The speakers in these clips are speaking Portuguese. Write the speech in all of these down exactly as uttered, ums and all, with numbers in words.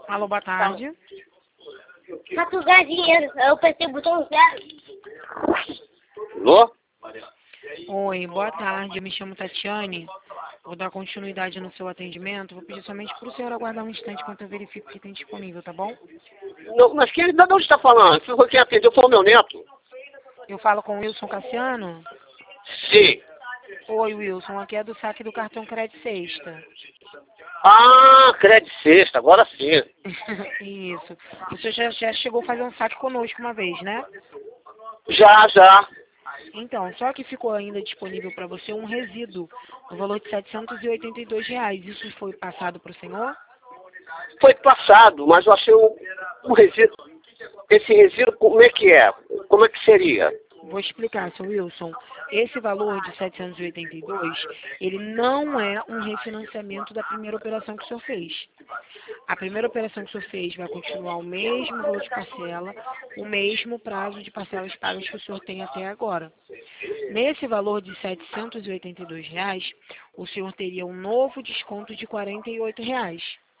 Alô, boa tarde. Pra tu ganhar dinheiro, eu apertei o botão zero. Alô? Oi, boa tarde. Eu me chamo Tatiane. Vou dar continuidade no seu atendimento. Vou pedir somente para o senhor aguardar um instante enquanto eu verifico o que tem disponível, tá bom? Não, mas quem, de onde está falando? Foi quem atendeu, foi o meu neto. Eu falo com o Wilson Cassiano. Sim. Oi, Wilson. Aqui é do saque do cartão Crédito Sexta. Ah, crédito sexta, agora sim. Isso. O senhor já, já chegou a fazer um saque conosco uma vez, né? Já, já. Então, só que ficou ainda disponível para você um resíduo no valor de setecentos e oitenta e dois reais. Isso foi passado para o senhor? Foi passado, mas eu achei um, um resíduo. Esse resíduo, como é que é? Como é que seria? Vou explicar, seu Wilson. Esse valor de setecentos e oitenta e dois, ele não é um refinanciamento da primeira operação que o senhor fez. A primeira operação que o senhor fez vai continuar o mesmo valor de parcela, o mesmo prazo de parcelas pagas que o senhor tem até agora. Nesse valor de setecentos e oitenta e dois reais, o senhor teria um novo desconto de quarenta e oito reais.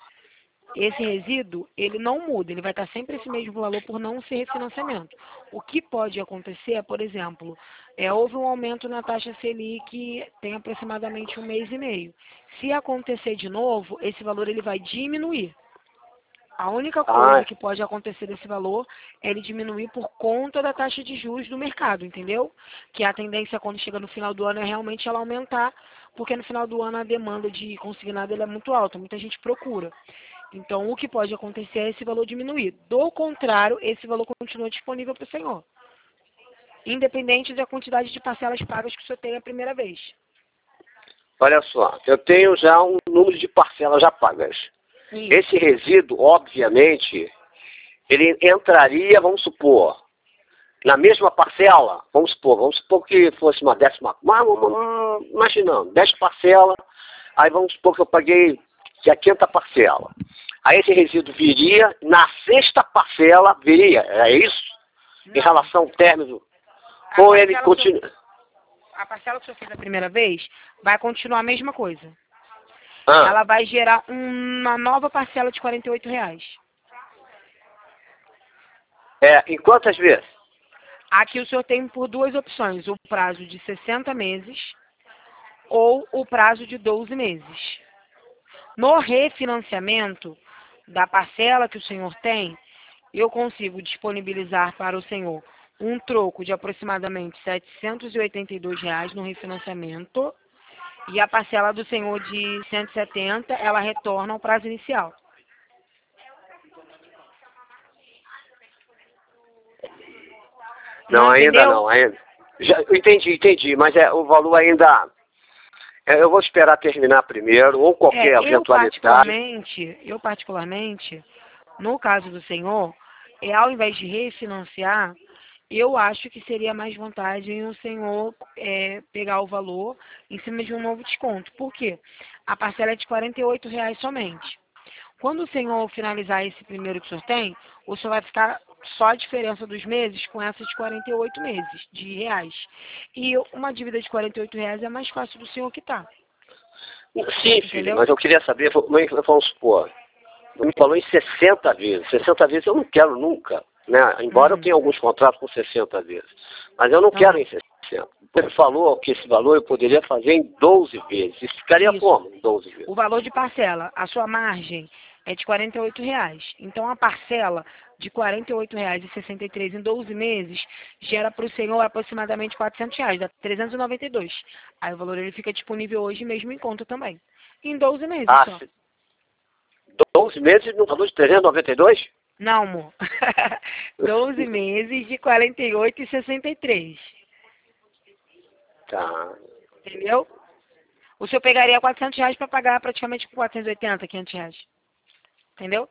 Esse resíduo, ele não muda, ele vai estar sempre esse mesmo valor por não ser refinanciamento. O que pode acontecer é, por exemplo, é, houve um aumento na taxa Selic tem aproximadamente um mês e meio. Se acontecer de novo, esse valor ele vai diminuir. A única coisa Ah, que pode acontecer desse valor é ele diminuir por conta da taxa de juros do mercado, entendeu? Que a tendência quando chega no final do ano é realmente ela aumentar, porque no final do ano a demanda de consignado ela é muito alta, muita gente procura. Então, o que pode acontecer é esse valor diminuir. Do contrário, esse valor continua disponível para o senhor, independente da quantidade de parcelas pagas que o senhor tem a primeira vez. olha só, eu tenho já um número de parcelas já pagas. Isso. Esse resíduo, obviamente, ele entraria, vamos supor, na mesma parcela, vamos supor, vamos supor que fosse uma décima, imaginando, dez parcelas, aí vamos supor que eu paguei a quinta parcela. Aí esse resíduo viria, na sexta parcela, viria, é isso? Não. Em relação ao término, A ou ele parcela continua... que o senhor- A parcela que o senhor fez a primeira vez vai continuar a mesma coisa. Ah, Ela vai gerar uma nova parcela de quarenta e oito reais. é, em quantas vezes? Aqui o senhor tem por duas opções, o prazo de sessenta meses ou o prazo de doze meses. No refinanciamento da parcela que o senhor tem, eu consigo disponibilizar para o senhor um troco de aproximadamente setecentos e oitenta e dois reais no refinanciamento e a parcela do senhor de cento e setenta, ela retorna ao prazo inicial. Não, Não ainda entendeu? não, ainda. Já, eu entendi, entendi, mas é, o valor ainda... é, eu vou esperar terminar primeiro, ou qualquer É, eu eventualidade. particularmente, eu particularmente, no caso do senhor, é, ao invés de refinanciar, eu acho que seria mais vantagem o senhor é, pegar o valor em cima de um novo desconto. Por quê? A parcela é de quarenta e oito reais somente. Quando o senhor finalizar esse primeiro que o senhor tem, o senhor vai ficar só a diferença dos meses com essa de quarenta e oito meses, de reais. E uma dívida de quarenta e oito reais é mais fácil do senhor quitar. Sim, filho, Entendeu? mas eu queria saber, vamos supor, me falou em sessenta vezes. sessenta vezes eu não quero nunca, né? Embora Uhum. eu tenha alguns contratos com sessenta vezes. Mas eu não Tá. quero em sessenta. Ele falou que esse valor eu poderia fazer em doze vezes. Isso ficaria Isso. como em doze vezes? O valor de parcela, a sua margem é de quarenta e oito reais. Então, a parcela de quarenta e oito reais e sessenta e três em doze meses gera para o senhor aproximadamente quatrocentos reais, dá trezentos e noventa e dois. Aí o valor ele fica disponível hoje mesmo em conta também. Em doze meses Ah, só. se- doze meses no valor de trezentos e noventa e dois? Não, amor. doze meses de quarenta e oito e sessenta e três. Tá. Entendeu? O senhor pegaria quatrocentos reais para pagar praticamente com quatrocentos e oitenta, quinhentos reais. Entendeu?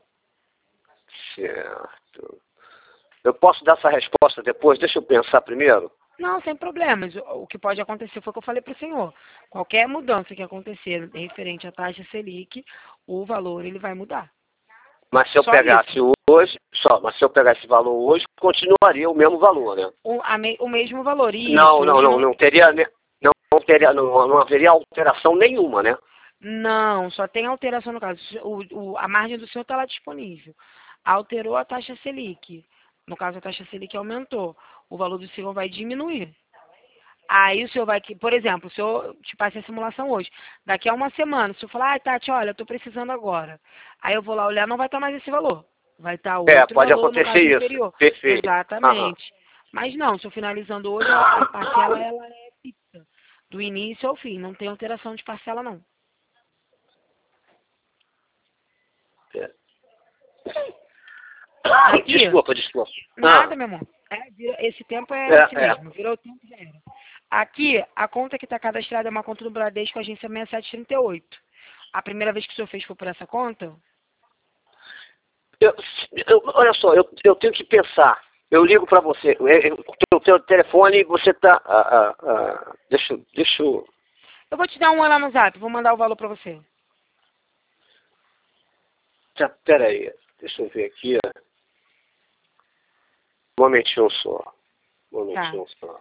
Certo. Eu posso dar essa resposta depois? Deixa eu pensar primeiro. Não, sem problemas. O o que pode acontecer foi o que eu falei para o senhor. Qualquer mudança que acontecer referente à taxa Selic, o valor ele vai mudar. Mas se eu Só pegasse isso. hoje, só, mas se eu pegar esse valor hoje, continuaria o mesmo valor, né? O, a me- o mesmo valor. Isso, Não, não, hoje não, não teria, ne- não, não teria, não, não haveria alteração nenhuma, né? Não, só tem alteração no caso. O, o, a margem do senhor está lá disponível. Alterou a taxa Selic. No caso, a taxa Selic aumentou. O valor do senhor vai diminuir. Aí o senhor vai, por exemplo, o senhor te passa a simulação hoje. Daqui a uma semana, o senhor falar, ai, Tati, olha, eu estou precisando agora. Aí eu vou lá olhar, não vai estar mais esse valor. Vai estar outro É, pode valor, no acontecer caso isso. inferior. Perfeito. Exatamente. Mas não, se eu finalizando hoje, a a parcela ela é fixa. Do início ao fim, não tem alteração de parcela, não. É. Aqui, Desculpa, desculpa. nada, Ah, meu amor. É, vira- esse tempo é, é, esse é. mesmo. Virou o tempo, já era. Aqui, a conta que está cadastrada é uma conta do Bradesco, agência seis sete três oito. A primeira vez que o senhor fez foi por essa conta? Eu, eu- olha só, eu, eu tenho que pensar. Eu ligo para você. Eu, eu, eu tenho o telefone e você tá. Ah, ah, ah, deixa, eu- deixa eu. Eu vou te dar um oi lá no zap, vou mandar o valor para você. Tá, pera aí. Deixa eu ver aqui. ó. Um momentinho só. Um momentinho só.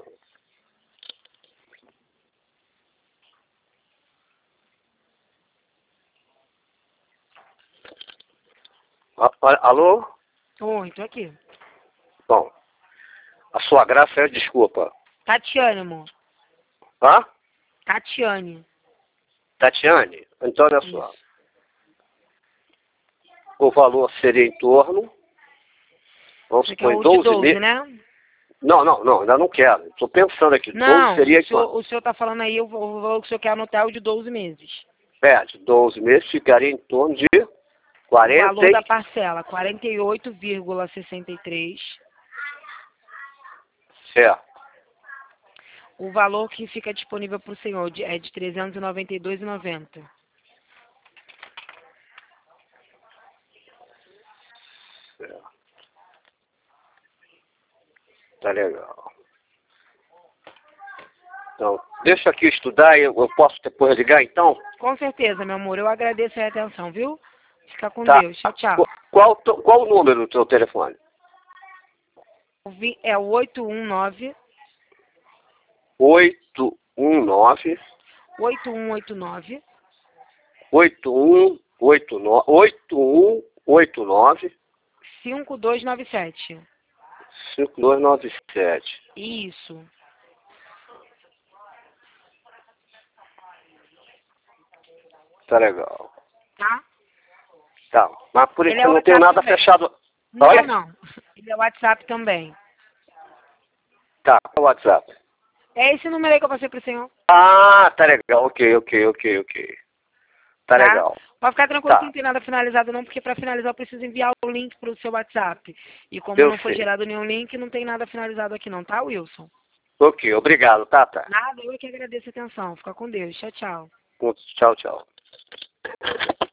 A- a- Alô? Oi, tô aqui. Bom, a sua graça é desculpa. Tatiane, amor. Hã? Tatiane. Tatiane? Então, olha só. Isso. O valor seria em torno. Vamos Você quer supor, em o de doze doze, meses. né? Não, não, não, ainda não quero. Estou pensando aqui. doze Não, seria o em quanto? senhor, o senhor tá falando aí, o o valor que o senhor quer anotar é o de doze meses. É, de doze meses ficaria em torno de O quarenta. valor da parcela, quarenta e oito vírgula sessenta e três. Certo. O valor que fica disponível para o senhor de- é de trezentos e noventa e dois reais e noventa centavos. Certo. Tá legal. Então, deixa aqui estudar e eu, eu posso depois ligar então? Com certeza, meu amor. Eu agradeço a atenção, viu? Fica com Tá. Deus. Tchau, tchau. Qu- Qual, to- qual o número do teu telefone? O vi- É o oito um nove, oito um nove, oito um oito nove, oito um oito nove, oito um oito nove, cinco dois nove sete. cinco dois nove sete. Isso. Tá legal. Tá? Tá. Mas por Ele enquanto é eu não tenho WhatsApp nada também. fechado. Não, Olha. não. Ele é WhatsApp também. Tá, o WhatsApp. É esse número aí que eu passei pro senhor. Ah, tá legal. Ok, ok, ok, ok. Tá, Tá? legal. Pode ficar tranquilo Tá. que não tem nada finalizado não, porque para finalizar eu preciso enviar o link pro seu WhatsApp. E como Eu não foi sei. gerado nenhum link, não tem nada finalizado aqui não, tá, Wilson? Ok, obrigado, Tata. Nada, eu é que agradeço a atenção. Fica com Deus. Tchau, tchau. Tchau, tchau.